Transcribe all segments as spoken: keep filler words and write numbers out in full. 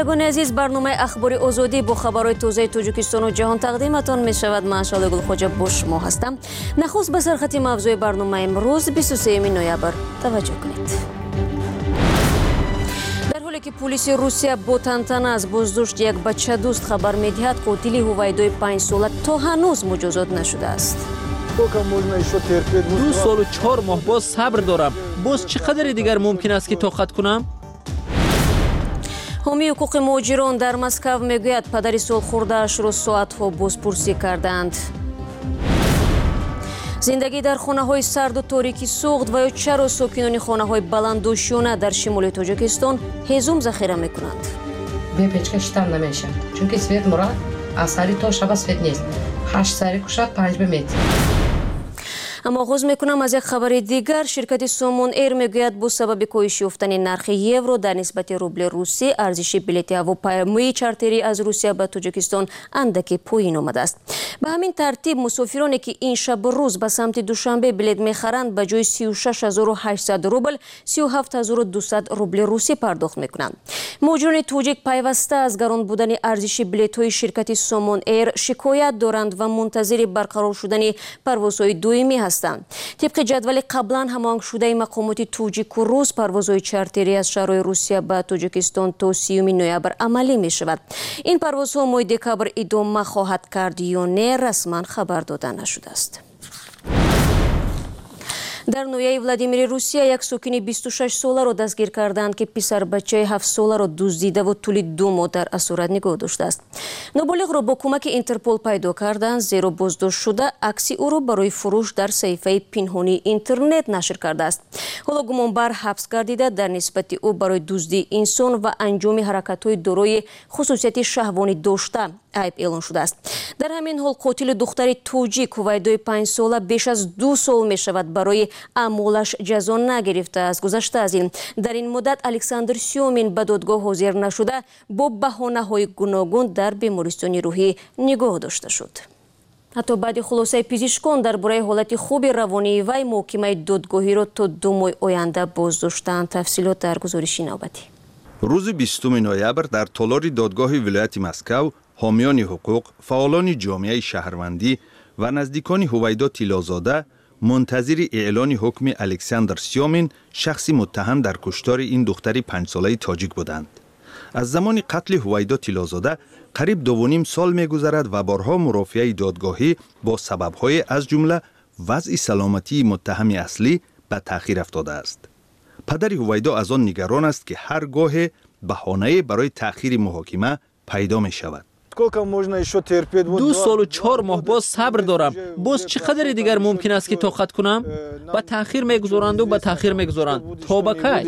شنوندگان عزیز، برنامه اخبار آزادی با خبرهای تازه تاجیکستان و جهان تقدیمتان می شود. من شاله گلخوجه با شما هستم. نخست به سرخط موضوع برنامه امروز بیست و سوم نوامبر توجه کنید. در حالی که پلیس روسیه با تنتنه از بازداشت یک بچه دوست خبر می دهد، قاتل هویدای پنج ساله تا هنوز مجازات نشده است. دو سال و چهار ماه باز صبر دارم. باز چقدر دیگر ممکن است که طاقت کنم؟ حامی حقوق مهاجران در مسکو میگوید پدر سالخورده‌اش را ساعت‌ها بازپرسی کردند. زندگی در خانه‌های سرد و تاریکی سوخت و یا چرا ساکنان خانه‌های بلند و شونه در شمال تاجیکستان هیزم ذخیره می‌کنند؟ به پیچکش تام نمیشه. چون свет مراد از سری تا شب свет نیست. هشت سری کشد پنج به متر. اما آغاز میکنم از یک خبر دیگر. شرکت سامون ایر میگوید با سبب کاهش یافتن نرخ یورو در نسبت روبل روسی، ارزش بلیط هواپیمایی چارتری از روسیه به تاجیکستان اندکی پایین آمده است. به همین ترتیب مسافرانی که این شب و روز به سمت دوشنبه بلیط میخرند به جای سی و شش هزار و هشتصد روبل سی و هفت هزار و دویست روبل روسی پرداخت میکنند. مهاجران تاجیک پیوسته از گران بودن ارزش بلیط های شرکت سامون ایر شکایت دارند و منتظر برقرار شدن پروازهای دومی هستند. طبق جدول قبلا هماهنگ شده مقامات تاجیک و روس، پروازهای چارتری از شهرهای روسیه به تاجیکستان تا سیوم نوامبر عملی می شود. این پروازها ماه دکبر ادامه خواهد کرد یا نه رسما خبر داده نشده است. در نویای ولادیمیر روسیه یک ساکن بیست و شش ساله را دستگیر کردند که پسر بچه هفت ساله را دزدیده و طول دو ماه در اسارت نگاه داشته است. نابالغ را با کمک اینترپل پیدا کردند، زیرا بازداشت شده عکس او را برای فروش در صفحه پنهانی اینترنت نشر کرده است. حالا گمانبر حبس گردیده در نسبت او برای دزدی انسان و انجام حرکت‌های دارای خصوصیت شهوانی داشته عیب اعلان شده است. در همین حال قاتل دختر تاجیک هویدای پنج ساله بیش از دو سال می شود برای اعمالش جزا نگرفته است. گذشته از این در این مدت الکساندر سیومین به دادگاه حاضر نشده با بهانه‌های گوناگون در بیمارستان روحی نگاه داشته شد. حتی بعد خلاصه پزشکان درباره حالت خوب روانی وی محکمه دادگاهی را تا دو ماه آینده بازداشتند. تفصیلات در گزارش نوبتی. روز بیستم نوامبر در تالار دادگاه ولایت مسکو حامیان حقوق، فعالان جامعه شهروندی و نزدیکان هویدا طلازاده منتظر اعلان حکم الکساندر سیومین، شخصی متهم در کشتار این دختر پنج ساله تاجیک بودند. از زمان قتل هویدا طلازاده قریب دو و نیم سال می‌گذرد و بارها مرافعه دادگاهی با سبب‌های از جمله وضع سلامتی متهم اصلی به تأخیر افتاده است. پدر هویدا از آن نگران است که هرگاه بهانه برای تأخیر محاکمه پیدا می شود. دو سال و چهار ماه باز صبر دارم. باز چقدر دیگر ممکن است که طاقت کنم؟ با تأخیر میگذارند و با تأخیر میگذارند. تا با کی؟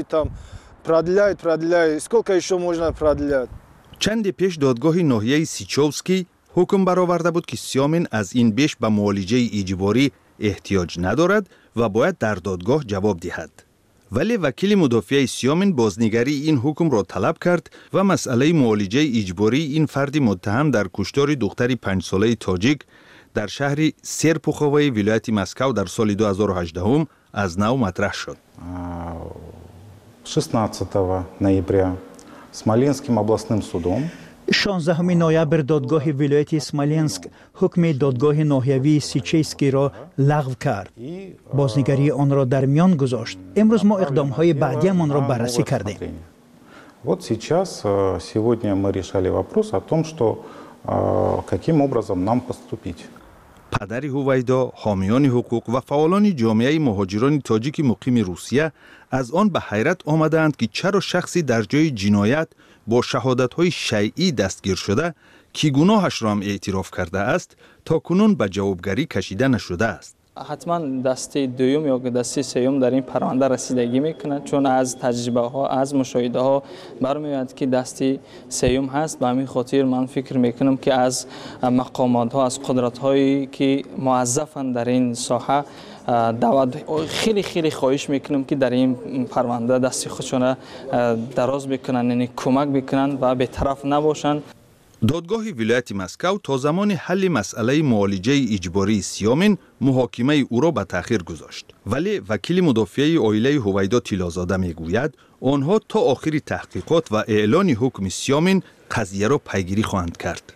چند پیش دادگاه ناحیه سیچوفسکی حکم برآورده بود که سیومین از این بیش به معالجه اجباری احتیاج ندارد و باید در دادگاه جواب دهد. ولی وکیل مدافع سیومین بازنگری این حکم را طلب کرد و مسئله معالجه اجباری این فرد متهم در کشتار دختری پنج ساله تاجیک در شهر سرپوخوی ولایت مسکو در سال دو هزار و هجده از نو مطرح شد. шестнадцатого ноября Смоленским областным судом شانزدهم نوامبر دادگاه ولایت سمالنسک حکم دادگاه ناحیوی سیچیسکی را لغو کرد. بازنگری آن را در میان گذاشت. امروز ما اقدام‌های بعدی آن را بررسی کردیم. Вот сейчас сегодня мы решали вопрос о том, что каким образом нам поступить. پدر هویدا، حامیان حقوق و فعالان جامعه مهاجران تاجیک مقیم روسیه از آن به حیرت آمدند که چرا شخصی در جای جنایت با شهادت‌های شیعی دستگیر شده که گناهش را هم اعتراف کرده است تا کنون به جوابگری کشیده نشده است. حتما دسته دوم یا دسته سوم در این پرونده رسیدگی میکنند، چون از تجربه ها از مشاهده ها برمیاد که دسته سوم هست. به همین خاطر من فکر میکنم که از مقامات ها، از قدرت هایی که موظفن در این ساحه دعوت خیلی خیلی خواهش میکنم که در این پرونده دست خودشون دراز بکنن، یعنی کمک بکنن و به طرف نباشن. دادگاه ولایت مسکو تا زمان حل مسئله معالجه اجباری سیامین محاکمه او را به تأخیر گذاشت. ولی وکیل مدافع عائله هویدا طلازاده میگوید آنها تا آخر تحقیقات و اعلان حکم سیامین قضیه را پیگیری خواهند کرد.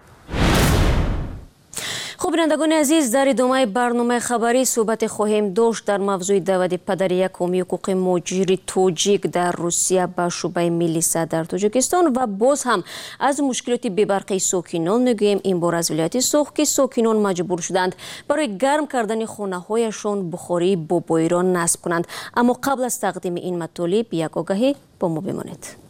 خب بینندگان عزیز، در ادامه برنامه خبری صحبت خواهیم داشت در موضوع دعوت پدر یکم حقوق مهاجر توجیک در روسیه به شعبه ملیسا در تاجیکستان و باز هم از مشکلات بی‌برقی ساکنان میگوییم. این بار از ولایت سوخ که ساکنان مجبور شدند برای گرم کردن خانه هایشان بخاری با بایران نصب کنند. اما قبل از تقدیم این مطالب یک آگهی با ما بمانید.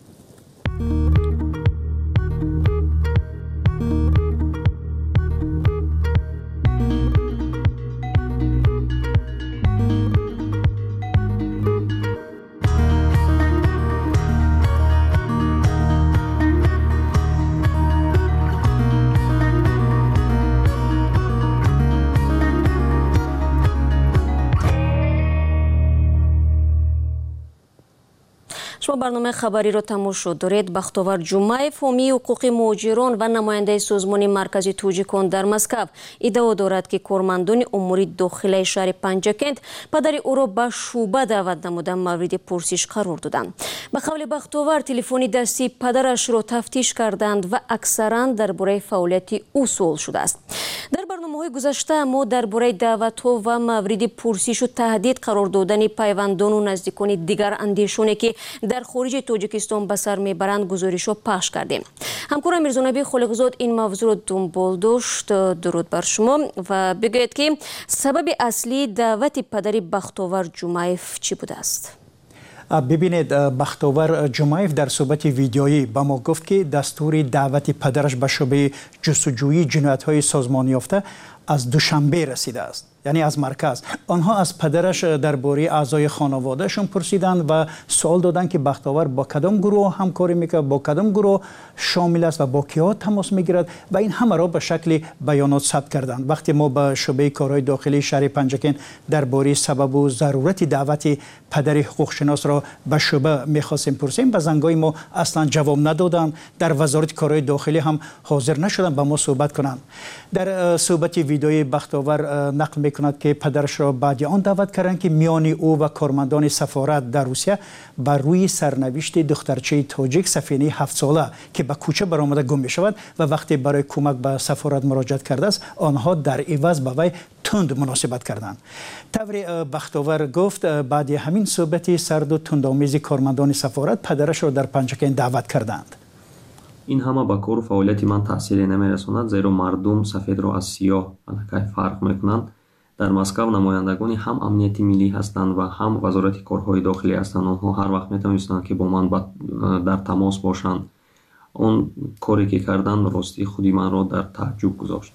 شما برنامه خبری را تماشا دارید. بختاور جمعیف حامی حقوق مهاجران و نماینده سازمان مرکزی توجیکان در مسکو ادعا دارد که کارمندان امور داخلی شهر پنجکند پدر او را به شعبه دعوت نموده مورد پرسش قرار دادند. به قول بختاور تلفن دستی پدرش را تفتیش کردند و اکثرا درباره فعالیت او سوال شده است. در برنامه‌های گذشته ما درباره دعوت‌ها و مورد پرسش و تهدید قرار دادن پیوندان و نزدیکان دیگر اندیشانی که در خارج تاجیکستان به سر میبرند گزارش را پخش کردیم. همکارم میرزانبی خالقزاد این موضوع را دنبال داشت. درود بر شما و بگویید که سبب اصلی دعوت پدر بختاور جمعیف چی بوده است؟ ببینید، بختاور جمعیف در صحبت ویدیویی با ما گفت که دستور دعوت پدرش به شعبه جستجویی جنایت‌های سازمان یافته از دوشنبه رسیده است، یعنی از مرکز. آنها از پدرش درباره اعضای خانوادهشون پرسیدند و سوال دادند که بختاور با کدام گروه همکاری میکنه، با کدام گروه شامل است و با کیا تماس میگیرد و این همه را به شکل بیانات ثبت کردند. وقتی ما به شعبه کارهای داخلی شهر پنجکند درباره سبب و ضرورت دعوت پدر حقوق شناس را به شعبه میخواستیم پرسیم، به زنگای ما اصلا جواب ندادند. در وزارت کارهای داخلی هم حاضر نشدند با ما صحبت کنند. در صحبت ویدیوی بختاور نقل میکند که پدرش را بعد آن دعوت کردند که میان او و کارمندان سفارت در روسیه بر روی سرنوشت دخترچه تاجیک سفینه هفت ساله که به کوچه برآمده گم میشود و وقتی برای کمک به سفارت مراجعت کرده است آنها در عوض به وی تند مناسبت کردند. طور بختاور گفت بعد همین صحبت سرد و تندآمیز کارمندان سفارت پدرش را در پنجکند دعوت کردند. این همه با کار و فعالیت من تاثیری نمیرساند، زیرا مردم سفید را از سیاه الکی فرق میکنند. در مسکو نمایندگان هم امنیت ملی هستند و هم وزارت کارهای داخلی هستند. آنها هر وقت میتونستند که با من در تماس باشند. اون کاری که کردن راستی خودی من را در تعجب گذاشت.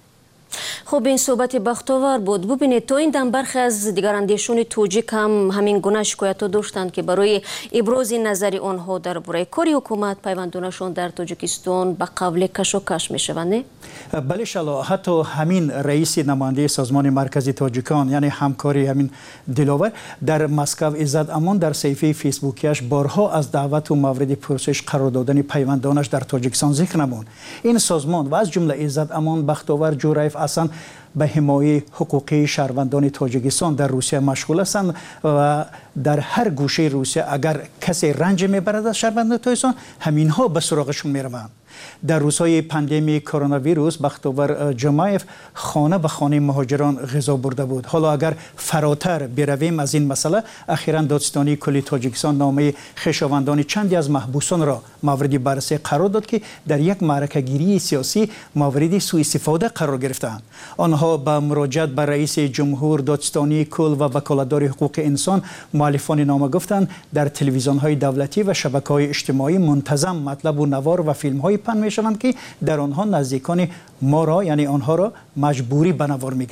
خب این صحبت بختاور بود. ببینید تا این دم برخی از دیگر اندیشان توجیک هم همین گونه شکایت داشتند که برای ابراز نظر آنها درباره کاری حکومت پیوندانشان در تاجیکستان به قبل کش و کش میشوند. بله شلا، حتی همین رئیس نماینده سازمان مرکزی تاجیکان یعنی همکاری همین دلاور در مسکو عزت امان در صفحه فیسبوکیش بارها از دعوت و مورد پرسش قرار دادن پیوندانش در تاجیکستان ذکر نمود. این سازمان و از جمله عزت امان بختاور جمعیف اصلا به حمایت حقوقی شهروندان تاجیکستان در روسیه مشغول هستند و در هر گوشه روسیه اگر کسی رنج میبرد از شهروندان تاجیکستان همینها به سراغشون میروند. در روزهای پاندمی کرونا ویروس بختاور جمعیف خانه به خانه مهاجران غذا برده بود. حالا اگر فراتر برویم از این مسئله، اخیراً دادستانی کلی تاجیکستان نامه خویشاوندان چندی از محبوسان را مورد بررسی قرار داد که در یک معرکه گیری سیاسی مورد سوء استفاده قرار گرفتند. آنها با مراجعت به رئیس جمهور، دادستانی کل و وکالتدار حقوق انسان مؤلفان نامه گفتند در تلویزیون‌های دولتی و شبکه‌های اجتماعی منتظم مطلب و نوار و فیلم‌های پن میشوند که در آنها نزدیکان ما را یعنی آنها را مجبوری به نوار میگیرند.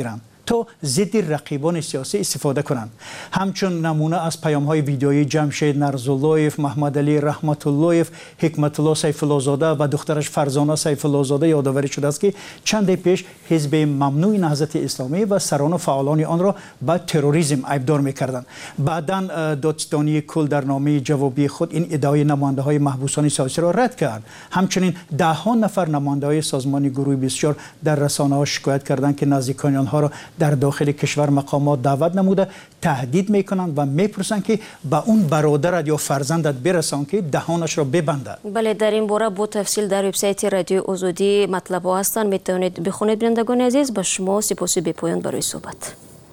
تا ضد رقیبان سیاسی استفاده کنند. همچون نمونه از پیام های ویدیویی جمشید نرزاللهیف، محمد علی رحمت اللهیف، حکمت الله سیف الله زاده و دخترش فرزانه سیف الله زاده یادآوری شده است که چند پیش حزب ممنوع نهضت اسلامی و سران و فعالان آن را به تروریسم ایبدار می‌کردند. بعداً دادستانی کل در نامه جوابی خود این ادعای نماینده های محبوسان سیاسی را رد کرد. همچنین ده ها نفر نماینده های سازمان گروه بیست و چهار در رسانه ها شکایت کردند که نزدیکان آنها را در داخل کشور مقامات دعوت نموده تهدید میکنند و میپرسند که به اون برادرت یا فرزندت برسان که دهانش را ببنده. بله، در این باره با تفصیل در وبسایت رادیو آزادی مطلب ها هستند، میتونید بخونید. بینندگان عزیز، به شما سپاسی بی پایان برای صحبت.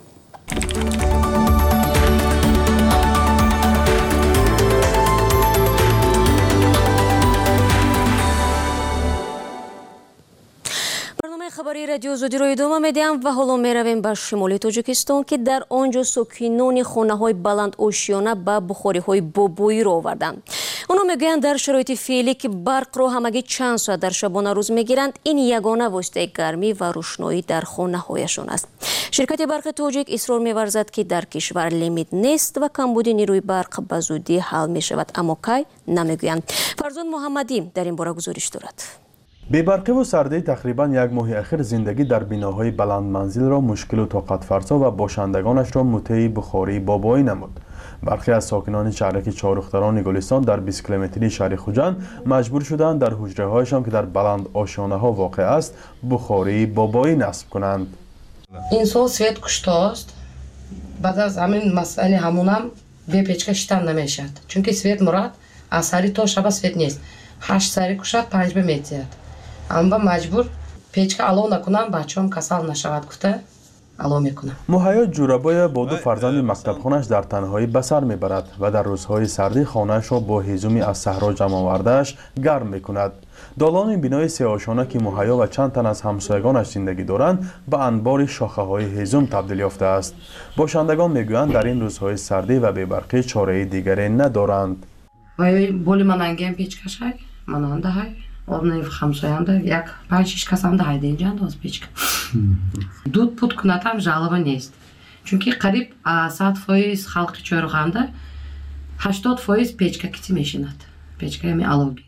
خبری رادیو آزادی رو ادامه میدیم و حالا میرویم به شمال تاجیکستان که در آنجا ساکنان خانه های بلند آشیانه به بخاری های بابایی را آوردند. اونا میگویند در شرایط فعلی که برق را همگی چند ساعت در شبانه روز میگیرند، این یگانه واسطه گرمی و روشنایی در خانه هایشان است. شرکت برق تاجیک اصرار می‌ورزد که در کشور لیمیت نیست و کمبود نیروی برق به زودی حل می شود، اما کی نمیگویند. فرزان محمدی در این باره گزارش دارد. بی‌برقی و سردی تقریبا یک ماه اخیر زندگی در بناهای بلند منزل را مشکل و طاقت فرسا و باشندگانش را مطیع بخاری بابایی نمود. برخی از ساکنان شهرک چهارختران گلستان در بیست کیلومتری شهر خوجند مجبور شدند در حجره هایشان که در بلند آشیانه ها واقع است بخاری بابایی نصب کنند. این سال سویت کشته است. بعد از همین مسئله همونم به پیچکا شدن نمیشد، چون سویت مراد از سری تا شب سویت نیست. هشت سری کشد پنج به میتید. اما مجبور پیچکا علو نکنم بچه‌ام کسل نشود گفته علو میکنم. مهیا جورابای با دو فرزند مکتب خونش در تنهایی به سر میبرد و در روزهای سردی خانه‌اش را با هیزومی از صحرا جمع آورده‌اش گرم میکند. دالان بینای سه آشانه که مهیا و چند تن از همسایگانش زندگی دارند به انبار شاخه های هیزم تبدیل یافته است. باشندگان میگویند در این روزهای سردی و بی‌برقی چاره دیگری ندارند. وای بولی من انگم پیچکا شای من آنده های اون همساینده یک پنج شش کس آنده های دینجان دوست پیچکا دود پود کناتم جالبه نیست، چونکی قریب صد فایز خلق چهارخانده هشتاد فایز پیچکا کتی میشیند. پیچکا یمی علوگی.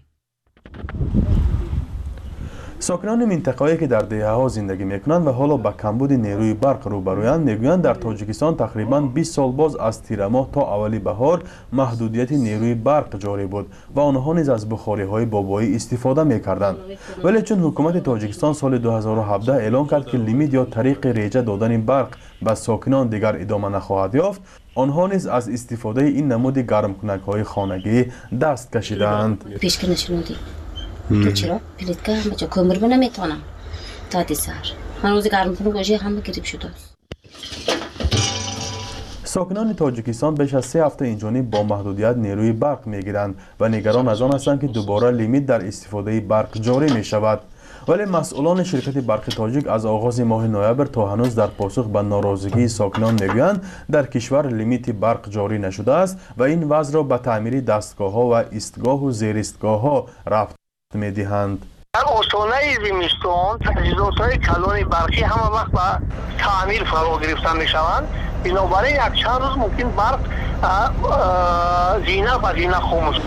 ساکنان منطقه‌ای که در دهه‌ها زندگی می‌کنند و حالا با کمبود نیروی برق روبرویند میگویند در تاجیکستان تقریباً بیست سال باز از تیر ماه تا اولی بهار محدودیت نیروی برق جاری بود و آنها نیز از بخاری‌های بابایی استفاده می‌کردند. ولی چون حکومت تاجیکستان سال دو هزار و هفده اعلام کرد که لیمیت یا طریق ریجه دادن برق به ساکنان دیگر ادامه نخواهد یافت، آنها نیز از استفاده این نمود گرمکنک‌های خانگی دست کشیدند. پیشکش نشنودی. تو چرا؟ پلیتکا همه جا کمر به نمیتونم تا دیسر هنوز گرم کنم گوشی همه گریب شده است. ساکنان تاجیکستان بیش از سه هفته اینجانی با محدودیت نیروی برق میگیرند و نگران از آن هستند که دوباره لیمیت در استفاده برق جاری می شود. ولی مسئولان شرکت برق تاجیک از آغاز ماه نوامبر تا هنوز در پاسخ به ناراضگی ساکنان میگویند در کشور لیمیت برق جاری نشده است و این وضع را به تعمیر دستگاه ها و ایستگاه و زیرایستگاه ها ربط می‌دهند. در آستانه زمستان تجهیزات‌های کلان برقی همه وقت به تعمیر فرا گرفته می‌شوند. بنابراین یک چند روز ممکن برق زینه و زینه خاموش.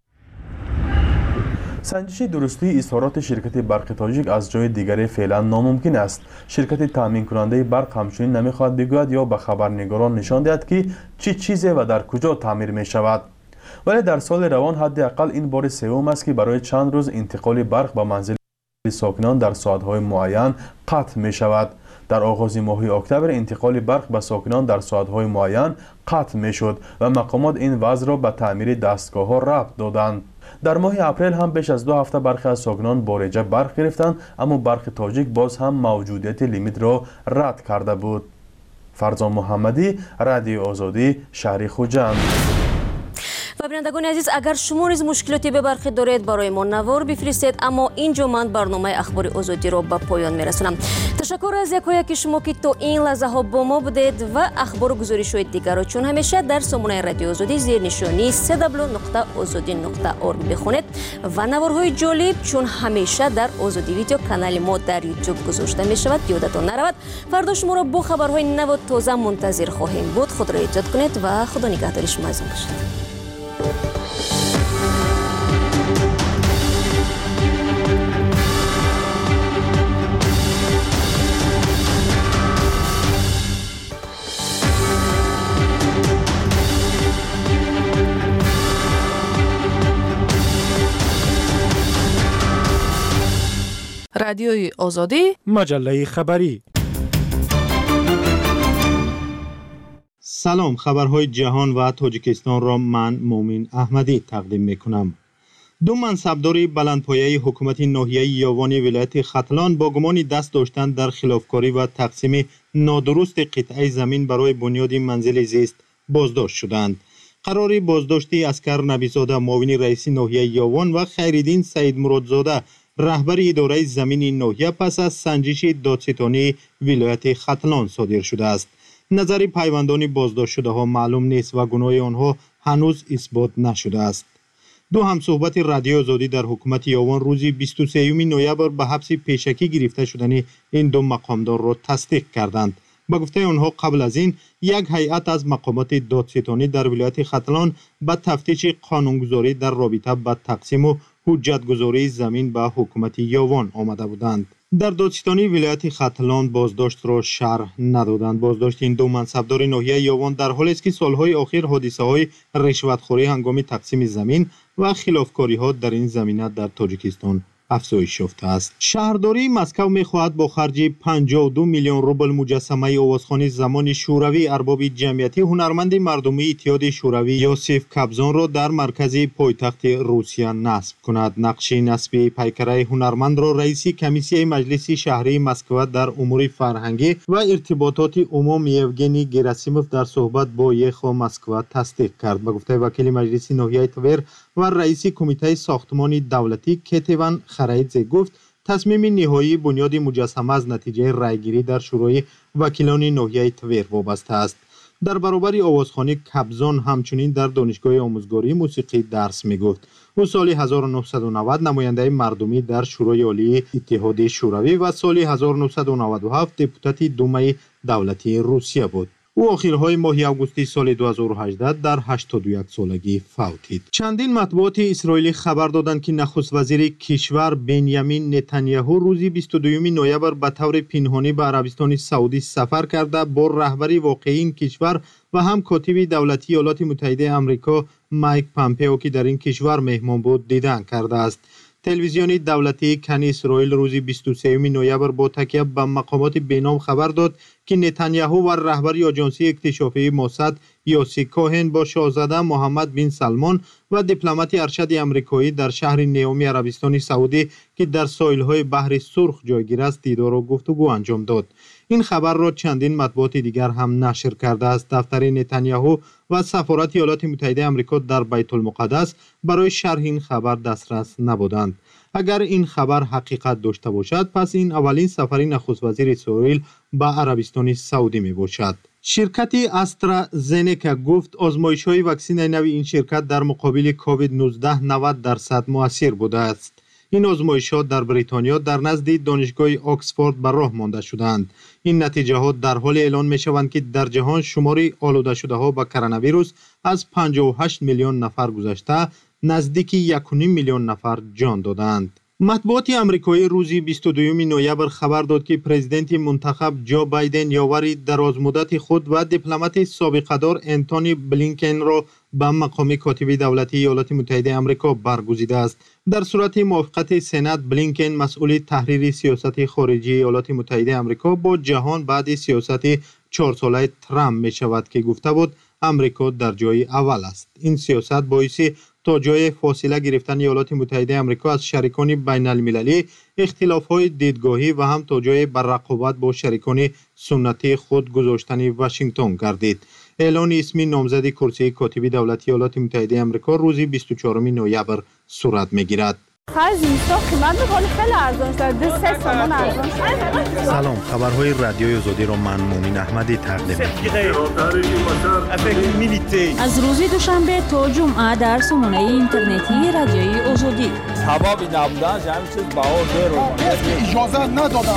سنجش درستی اظهارات شرکت برق تاجیک از جای دیگری فعلا ناممکن است. شرکت تامین کننده برق همچنین نمی‌خواهد بگوید یا به خبرنگاران نشان دهد که چه چیزی و در کجا تعمیر می‌شود. ولی در سال روان حداقل این بار سوم است که برای چند روز انتقال برق به منزل ساکنان در ساعت‌های معین قطع می شود. در آغاز ماه اکتبر انتقال برق به ساکنان در ساعت‌های معین قطع می شد و مقامات این وضع را به تعمیر دستگاه‌ها ربط دادند. در ماه اپریل هم بیش از دو هفته برخی از ساکنان بارجه برق گرفتند، اما برق تاجیک باز هم موجودیت لیمیت را رد کرده بود. فرزان محمدی، رادیو آزادی، شهر خوجند. و بینندگان عزیز، اگر شما نیز مشکلاتی به برخی دارید برای ما نوار بفرستید. اما اینجا من برنامه اخبار آزادی را به پایان میرسونم. تشکر از یکایک شما که تا این لحظه ها با ما بودید و اخبار و گزارش های دیگر را چون همیشه در سامانه رادیو آزادی زیر نشانی سه دبلیو نقطه آزادی نقطه اورگ بخونید و نوارهای جالب چون همیشه در آزادی ویدیو کانال ما در یوتیوب گذاشته می شود. یادتان نرود فردا شما را با خبرهای نو و تازه منتظر خواهیم بود. خود را ایجاد کنید و خدا نگهدار شما باشد. رادیوی آزادی، مجله خبری. سلام، خبرهای جهان و تاجیکستان را من مومن احمدی تقدیم می کنم. دو منصبدار بلندپایه حکومت ناحیه یاوان ولایت ختلان با گمان دست داشتن در خلافکاری و تقسیم نادرست قطعه زمین برای بنیاد منزل زیست بازداشت شدند. قرار بازداشتی اسکر نبیزاده معاون رئیس ناحیه یاوان و خیرالدین سید مرادزاده رهبر اداره زمین ناحیه پس از سنجش دادستانی ولایت ختلان صادر شده است. نظر پیوندان بازداشت شده ها معلوم نیست و گناه آنها هنوز اثبات نشده است. دو همصحبت رادیو آزادی در حکومت یاوان روز بیست و سوم نوامبر به حبس پیشکی گرفته شدن این دو مقامدار را تصدیق کردند. با گفته آنها قبل از این یک هیئت از مقامات دادستانی در ولایت ختلان به تفتیش قانونگذاری در رابطه با تقسیم و حجتگذاری زمین به حکومت یاوان آمده بودند. در دادستانی ولایت ختلان بازداشت را شرح ندادند. بازداشت این دو منصبدار ناحیه یاوان در حالی است که سالهای اخیر حادثه های رشوتخوری هنگام تقسیم زمین و خلافکاری ها در این زمینه در تاجیکستان افزایش یافته است. شهرداری مسکو می‌خواهد با خرج پنجاه و دو میلیون روبل مجسمه آوازخوانی زمان شوروی ارباب جمعیتی هنرمند مردمی اتحاد شوروی یوسف کابزون را در مرکز پایتخت روسیه نصب کند. نقش نصب پیکره هنرمند را رئیس کمیسیه مجلس شهری مسکو در امور فرهنگی و ارتباطات عموم یوگنی گراسیموف در صحبت با یخو مسکو تصدیق کرد. با گفته وکیل مجلس ناحیه تور و رئیس کمیته ساختمان دولتی کتیوان خرایدزه گفت تصمیم نهایی بنیاد مجسمه از نتیجه رایگیری در شورای وکیلان ناحیه تور وابسته است. در برابر آوازخوانی کابزون همچنین در دانشگاه آموزگاری موسیقی درس می‌گفت. او سال هزار و نهصد و نود نماینده مردمی در شورای عالی اتحاد شوروی و سال هزار و نهصد و نود و هفت دپوتات دومای دولتی روسیه بود. او آخرهای ماه آگوست سال دو هزار و هجده در هشتاد و یک سالگی فوتید. چندین مطبوعات اسرائیلی خبر دادند که نخست وزیر کشور بنیامین نتانیاهو روز بیست و دو نوامبر به طور پنهانی به عربستان سعودی سفر کرده با رهبر واقعی این کشور و هم کاتب دولتی ایالات متحده آمریکا مایک پامپئو که در این کشور مهمان بود دیدن کرده است. تلویزیون دولتی کن اسرائیل روز بیست و سوم نوامبر با تکیه به مقامات بینام خبر داد که نتانیاهو و رهبر آژانسی اکتشافی موساد یوسی کوهن با شاهزاده محمد بن سلمان و دیپلمات ارشد آمریکایی در شهر نیومی عربستان سعودی که در ساحل‌های بحر سرخ جایگیر است دیدار و گفتگو انجام داد. این خبر را چندین مطبوعات دیگر هم نشر کرده است. دفتر نتانیاهو و سفارت ایالات متحده آمریکا در بیت المقدس برای شرح این خبر دسترس نبودند. اگر این خبر حقیقت داشته باشد پس این اولین سفر نخست وزیر اسرائیل به عربستان سعودی می باشد. شرکت استرازنیکا گفت آزمایش‌های واکسن نو این شرکت در مقابل کووید نوزده نود درصد مؤثر بوده است. این آزمایش‌ها در بریتانیا در نزد دانشگاه آکسفورد بر راه مانده شدند. این نتیجه ها در حال اعلان می شوند که در جهان شمار آلوده شده ها به کرونا ویروس از پنجاه و هشت میلیون نفر گذشته نزدیک یک و نیم میلیون نفر جان دادند. مطبوعات آمریکایی روز بیست و دو نوامبر خبر داد که پرزیدنت منتخب جو بایدن یاوری درازمدت خود و دیپلمات سابقه‌دار انتونی بلینکن را به مقام کاتب دولتی ایالات متحده آمریکا برگزیده است. در صورت موافقت سنا بلینکن مسئول تحریر سیاست خارجی ایالات متحده آمریکا با جهان بعد سیاست چهار ساله ترامپ می شود که گفته بود آمریکا در جای اول است. این سیاست باعث تا جای فاصله گرفتن ایالات متحده آمریکا از شریکان بین المللی، اختلاف‌های دیدگاهی و هم تا جای بر رقابت با شریکان سنتی خود گذاشتن واشنگتن گردید. اعلان اسمی نامزد کرسی کاتبی دولت ایالات متحده آمریکا روز بیست و چهارم نوامبر صورت میگیرد. سلام، خبرهای رادیوی آزادی را من مومین احمدی تقدیم می‌کنم. از روز دوشنبه تا جمعه در سامانه اینترنتی رادیوی آزادی. سبب نبودن همین چیز بها زیر اجازه ندادن.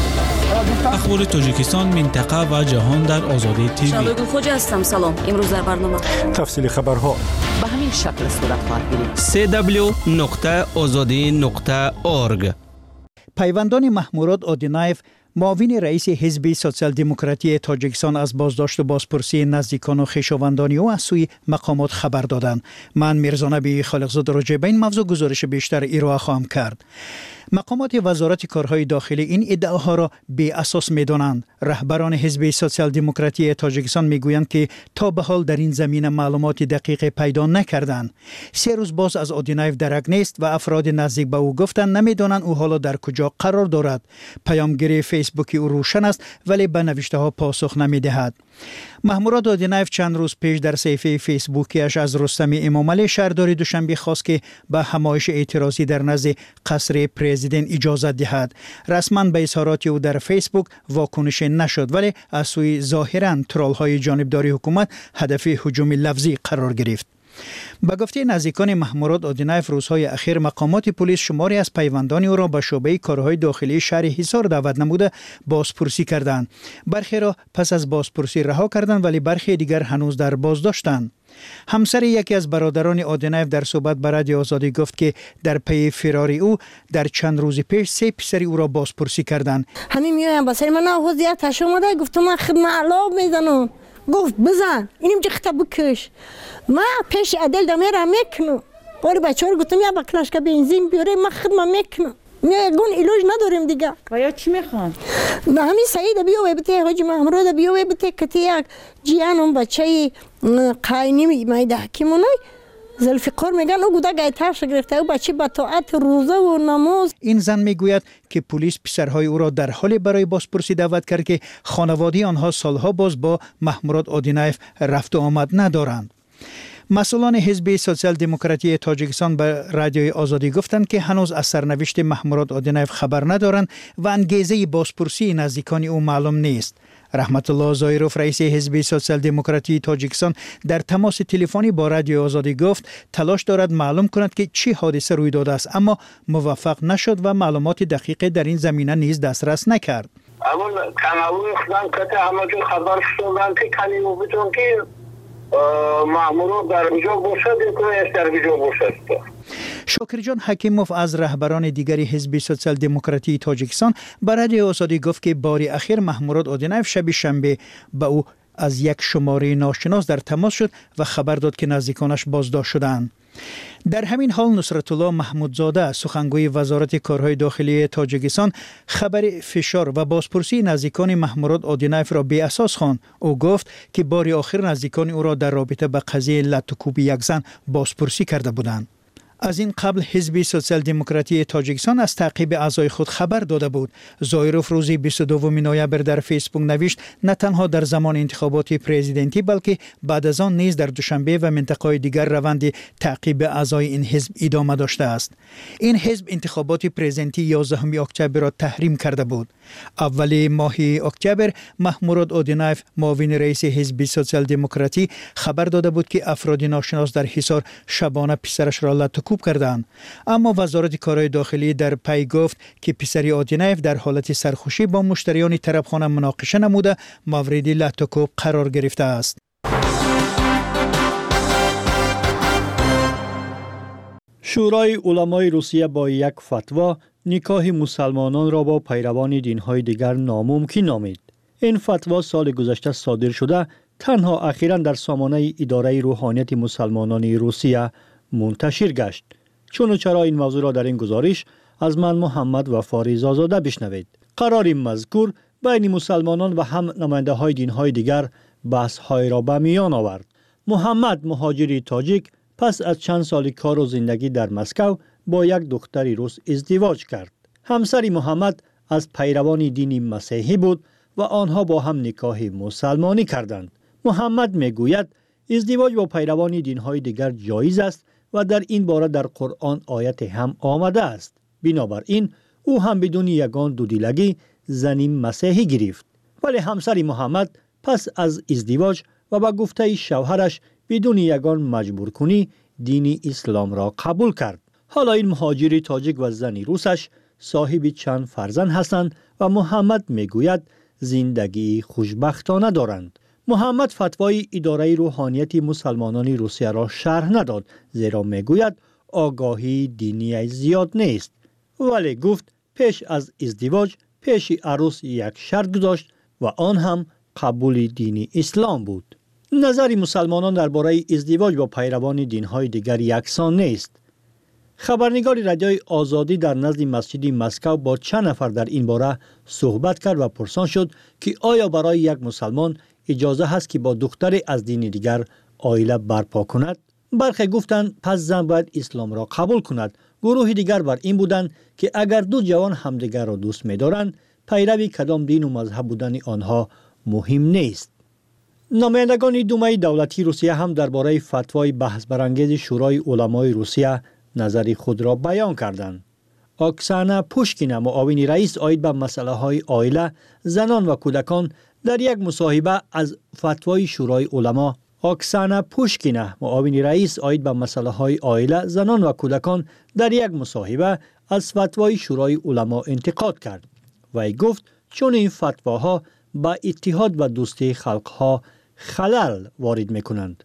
اخبار تاجیکستان، منطقه و جهان در آزادی تیوی. شبگیر خوجا هستم. سلام. امروز در برنامه تفصیل خبرها به همین شکل صورت خواهد گرفت. سه دبلیو نقطه آزادی نقطه اورگ. پیوندان محموراد آدینایف، معاون رئیس حزب سوسیال دموکراتی تاجیکستان، از بازداشت و بازپرسی نزدیکان و خویشاوندان او از سوی مقامات خبر دادند. من میرزانبی خالقزاد راجع به این موضوع گزارش بیشتر ارائه خواهم کرد. مقامات وزارت کارهای داخلی این ادعاها را بی اساس می‌دانند. رهبران حزب سوسیال دموکراتی تاجیکستان میگویند که تا به حال در این زمینه معلومات دقیق پیدا نکردند. سه روز باز از آدینایف درک نیست و افراد نزدیک به او گفتند نمی‌دانند او حالا در کجا قرار دارد. پیامگیر فیسبوکی او روشن است ولی به نوشته‌ها پاسخ نمی‌دهد. محموراد آدینایف چند روز پیش در صفحه فیسبوکیش از رستم امامعلی شهردار دوشنبه خواست که به همایش اعتراضی در نزد قصر پرزیدنت اجازه دهد. رسما به اظهارات او در فیسبوک واکنش نشد ولی از سوی ظاهرا ترول‌های جانبداری حکومت هدف هجوم لفظی قرار گرفت. با گفته نزدیکان محموراد آدینایف، روزهای اخیر مقامات پلیس شماری از پیوندان او را به شعبه کارهای داخلی شهر حصار دعوت نموده بازپرسی کردند. برخی را پس از بازپرسی رها کردند ولی برخی دیگر هنوز در بازداشتند. همسر یکی از برادران آدینایف در صحبت با رادیو آزادی گفت که در پی فراری او در چند روز پیش سه پسری او را بازپرسی کردند. همین میایم با سر من آوازیاتش اومده، گفتم من خدمت علاب میزنم. گفت بزن اینیم چه خطا بکش. ما پیش عدل دمیره میکنم. باری بچه ها گفتم یا بکلاش که بنزین بیاره ما خدمت میکنم. میگون ایلوژ نداریم دیگه. بایا چی میخوان؟ نه همین سعید بیاوه بته حاج محمود بیاوه بته کتی یک جیانم بچه قاینی میده حکیمونای ذوالفقار میگن او گوده گایترش گرفته او بچه با طاعت روزه و نماز. این زن میگوید که پلیس پسرهای او را در حال برای بازپرسی دعوت کرد که خانواده آنها سالها باز با محموراد آدینایف رفت و آمد ندارند. مسئولان حزب سوسیال دموکراتی تاجیکستان به رادیوی آزادی گفتند که هنوز از سرنوشت محموراد آدینایف خبر ندارند و انگیزه بازپرسی نزدیکان او معلوم نیست. رحمت الله زایروف، رئیس حزب سوسیال دموکراتی تاجیکستان، در تماس تلفنی با رادیو آزادی گفت تلاش دارد معلوم کند که چه حادثه روی داده است اما موفق نشد و معلومات دقیق در این زمینه نیز دسترس نکرد. اما کانالون خدان کته همه جو خبر شدن که کنیم بودن که مامورو در کجا باشد یا در کجا باشد. شاکرجان حکیموف از رهبران دیگری حزب سوسیال دموکراتی تاجیکستان به رادیو آزادی گفت که بار اخیر محموراد آدینایف شب شنبه به او از یک شماره ناشناس در تماس شد و خبر داد که نزدیکانش بازداشت شدند. در همین حال نصرت الله محمودزاده، سخنگوی وزارت کارهای داخلی تاجیکستان، خبر فشار و بازپرسی نزدیکان محموراد آدینایف را بی اساس خواند. او گفت که بار آخر نزدیکان او را در رابطه با قضیه لطوکوب یک زن بازپرسی کرده بودند. از این قبل حزب سوسیال دموکراتی تاجیکستان از تعقیب اعضای خود خبر داده بود. زایروف روز بیست و دوم نوامبر در فیسبوک نوشت نه تنها در زمان انتخابات پرزیدنتی بلکه بعد از آن نیز در دوشنبه و منطقه‌های دیگر روند تعقیب اعضای این حزب ادامه داشته است. این حزب انتخابات پرزیدنتی یازدهم اکتبر را تحریم کرده بود. اول ماه اکتبر محموراد آدینایف، معاون رئیس حزب سوسیال دموکراتی، خبر داده بود که افراد ناشناس در حصار شبانه پسرش را لطوکوب کردند. اما وزارت کارهای داخلی در پی گفت که پسر آدینایف در حالت سرخوشی با مشتریان طرفخانه مناقشه نموده مورد لطوکوب قرار گرفته است. شورای علمای روسیه با یک فتوا نکاح مسلمانان را با پیروان دین‌های دیگر ناممکن نامید. این فتوا سال گذشته صادر شده تنها اخیراً در سامانه اداره روحانیت مسلمانان روسیه منتشر گشت. چون و چرا این موضوع را در این گزارش از من محمد و فاریز آزاده بشنوید. قرار این مذکور بین مسلمانان و هم نماینده های دین های دیگر بحث های را به میان آورد. محمد، مهاجری تاجیک، پس از چند سال کار و زندگی در مسکو با یک دختری روس ازدواج کرد. همسر محمد از پیروان دین مسیحی بود و آنها با هم نکاح مسلمانی کردند. محمد میگوید ازدواج با پیروان دین‌های دیگر جایز است و در این باره در قرآن آیت هم آمده است. بنابراین او هم بدون یگان دودیلگی زنی مسیحی گرفت. ولی همسر محمد پس از ازدواج و با گفته شوهرش بدون یگان مجبور کنی دین اسلام را قبول کرد. حالا این مهاجر تاجیک و زنی روسش صاحب چند فرزند هستند و محمد میگوید زندگی خوشبختانه دارند. محمد فتوای اداره روحانیت مسلمانان روسیه را شرح نداد، زیرا میگوید آگاهی دینی زیاد نیست. ولی گفت پیش از ازدواج پیش عروس یک شرط گذاشت و آن هم قبول دین اسلام بود. نظر مسلمانان درباره ازدواج با پیروان دین‌های دیگر یکسان نیست. خبرنگار رادیوی آزادی در نزد مسجد مسکو با چند نفر در این باره صحبت کرد و پرسان شد که آیا برای یک مسلمان اجازه هست که با دختری از دین دیگر عائله برپا کند؟ برخی گفتند پس زن باید اسلام را قبول کند. گروه دیگر بر این بودند که اگر دو جوان همدیگر را دوست می‌دارند، پیروی کدام دین و مذهب بودن آنها مهم نیست. نمایندگان دومای دولتی روسیه هم درباره فتوای بحث برانگیز شورای علمای روسیه نظر خود را بیان کردند. اکسانا پوشکینا معاون رئیس عاید به مسئله های عائله، زنان و کودکان در یک مصاحبه از فتوای شورای علما اکسانا پوشکینا معاون رئیس عاید به مسئله های عائله، زنان و کودکان در یک مصاحبه از فتوای شورای علما انتقاد کرد. وی گفت چون این فتواها با اتحاد و دوستی خلقها خلل وارد میکنند.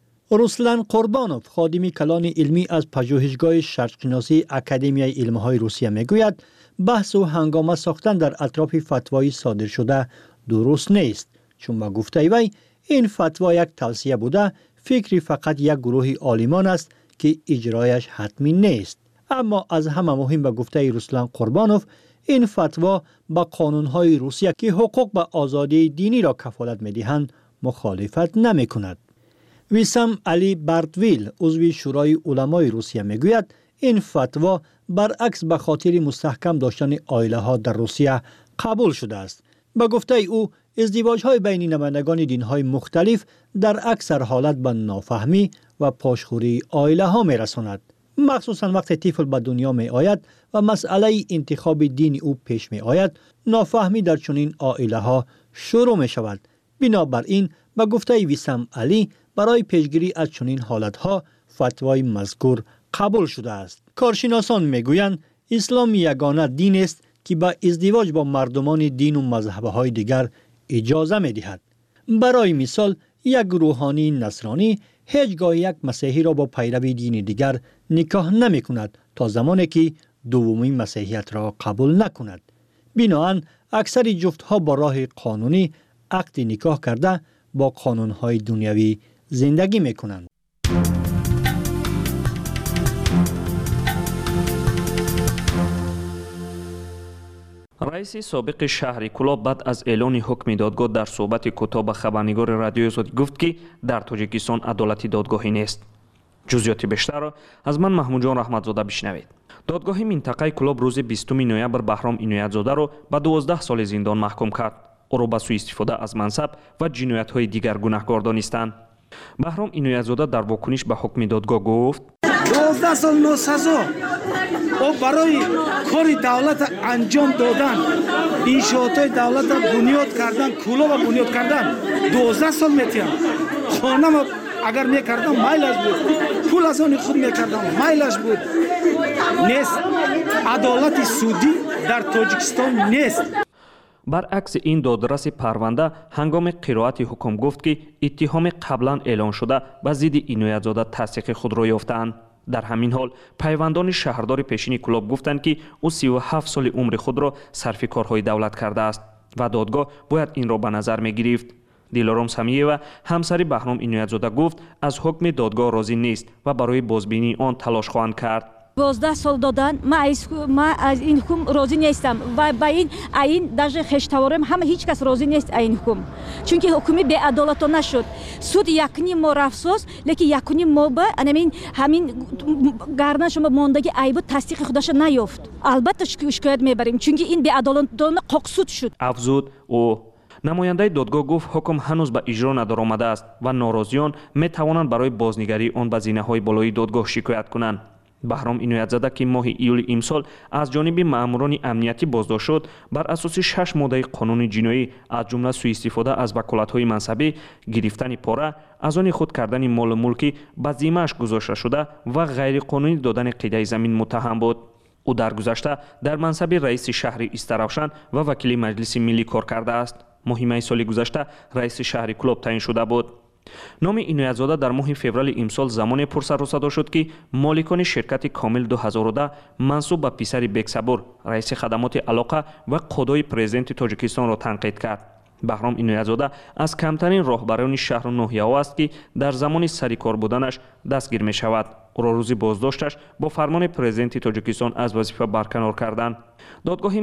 روسلان قربانوف خادم کلان علمی از پژوهشگاه شرقشناسی اکادمیای علمهای روسیه میگوید بحث و هنگامه ساختن در اطراف فتوای صادر شده درست نیست، چون با گفته وی این فتوا یک توصیه بوده، فکری فقط یک گروه عالمان است که اجرایش حتمی نیست. اما از همه مهم به گفته روسلان قربانوف این فتوا با قانونهای روسیه که حقوق به آزادی دینی را کفالت میدهند مخالفت نمی کند. ویسام علی بارتویل عضو شورای علمای روسیه میگوید این فتوا برعکس به خاطر مستحکم داشتن عائله ها در روسیه قبول شده است. به گفته او ازدواج های بین نمایندگان دین های مختلف در اکثر حالت به نافهمی و پاشخوری عائله ها می رساند، مخصوصا وقتی طفل به دنیا می آید و مسئله انتخاب دین او پیش می آید. نافهمی در چنین عائله ها شروع می شود. بنابراین به گفته ویسام علی برای پیشگیری از چنین حالتها فتوای مذکور قبول شده است. کارشناسان میگویند اسلام یگانه دین است که با ازدواج با مردمان دین و مذهب‌های دیگر اجازه می‌دهد. برای مثال یک روحانی نصرانی هیچگاه یک مسیحی را با پیروی دین دیگر نکاح نمی‌کند تا زمانی که دومی مسیحیت را قبول نکند. بنابراین اکثر جفت‌ها با راه قانونی عقد نکاح کرده با قانون‌های دنیوی زندگی میکنند. رئیس سابق شهر کلاب بعد از اعلان حکم دادگاه در صحبت کوتاه به خبرنگار رادیوی آزادی گفت که در تاجیکستان عدالتی دادگاهی نیست. جزئیات بیشتر را از من محمود جان رحمتزاده بشنوید. دادگاه منطقه کلاب روز بیستم نوامبر بهرام عنایت‌زاده را به دوازده سال زندان محکوم کرد. او را به سوء استفاده از منصب و جنایت‌های دیگر گناهکار دانستند. بهرام عنایت‌زاده در واکنش به حکم دادگاه گفت دوازده سال ناسزا او برای کاری دولت انجام دادن، انشاءات‌های دولت را بنیاد کردن، کلاب را بنیاد کردن، دوازده سال میتیم. خانه ما اگر میکردم مایلش بود، پول از آن خود میکردم مایلش بود. نیست. عدالت سودی در تاجیکستان نیست. برعکس این دادرس پرونده هنگام قرائت حکم گفت که اتهام قبلا اعلان شده به ضد عنایت‌زاده تصدیق خود را یافتند. در همین حال پیوندان شهردار پیشین کلاب گفتند که او سی و هفت سال عمر خود را صرف کارهای دولت کرده است و دادگاه باید این را به نظر می گرفت. دیلارام سمیه و همسر بهرام عنایت‌زاده گفت از حکم دادگاه راضی نیست و برای بازبینی آن تلاش خواهند کرد. دوازده سال دادن ما از این حکم راضی نیستم و با این این даже خشتوارم هم هیچ کس راضی نیست این حکم، چون که حکمی بی عدالتانه شد. سود یکنی ما رفسوس لیکن یکنی ما با همین همین گردن شما ماندگی عیب تصدیق خودش نیافت. البته شکایت میبریم چون که این بی عدالتانه قاقسود شد. افزود او намояндаи додгоҳ гуфт ҳукм ҳанӯз ба иҷро надоромада аст ва норозиён метавонанд барои бознигарии он ба зинаҳои болоии додгоҳ шикоят кунанд. баҳром иноят зада ки моҳи июли имсол аз ҷониби маъмурони амнияти боздошт шуд, бар асоси шаш моддаи қонуни ҷиноӣ аз ҷумла сӯистифода аз ваколатҳои мансабӣ, гирифтани пора, аз они худ кардани молу мулки ба зиммааш гузошта шуда ва ғайриқонунӣ додани қидаи замин муттаҳам буд. ӯ даргузашта дар мансаби раиси шаҳри Истаравшан ва вакили маҷлиси миллӣ кор кардааст. моҳи майи соли гузашта раиси шаҳри Кӯлоб таъин шуда буд. номи иноятзода дар моҳи феврали имсол замоне пурсару садо шуд ки моликони ширкати Комил ду ҳазору да мансуб ба писари Бексабур, раиси хадамоти алоқа ва қодои президенти Тоҷикистонро танқид кард. баҳром иноятзода аз камтарин роҳбарони шаҳру ноҳияҳо аст ки дар замони сари кор буданаш дастгир мешавад. ӯро рӯзи боздошташ бо фармони президенти Тоҷикистон аз вазифа барканор карданд. додгоҳи